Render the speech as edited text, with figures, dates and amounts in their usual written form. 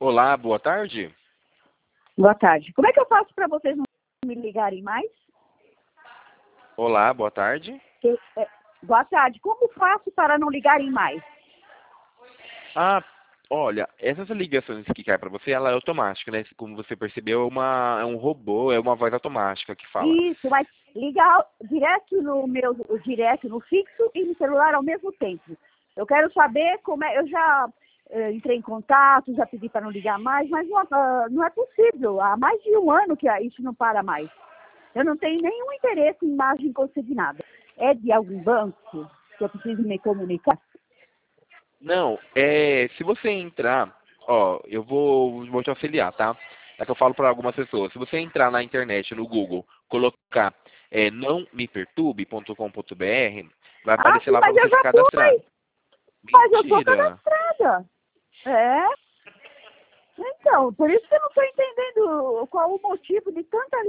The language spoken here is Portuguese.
Olá, boa tarde. Boa tarde. Como é que eu faço para vocês não me ligarem mais? Olá, boa tarde. Boa tarde. Como faço para não ligarem mais? Ah, olha, essas ligações que cai para você, ela é automática, né? Como você percebeu, é um robô, é uma voz automática que fala. Isso, mas ligar direto no meu direto no fixo e no celular ao mesmo tempo. Eu quero saber como é. Eu já entrei em contato, já pedi para não ligar mais, mas não é possível. Há mais de um ano que isso não para mais. Eu não tenho nenhum interesse em margem consignada. É de algum banco que eu preciso me comunicar? Não, se você entrar, ó, vou te auxiliar, tá? É que eu falo para algumas pessoas. Se você entrar na internet, no Google, colocar nãomeperturbe.com.br, vai Ah, aparecer sim, lá para mas eu você se já cadastrar. fui. Mas eu sou Mentira. cadastrada. É. Então, por isso que eu não estou entendendo qual o motivo de tanta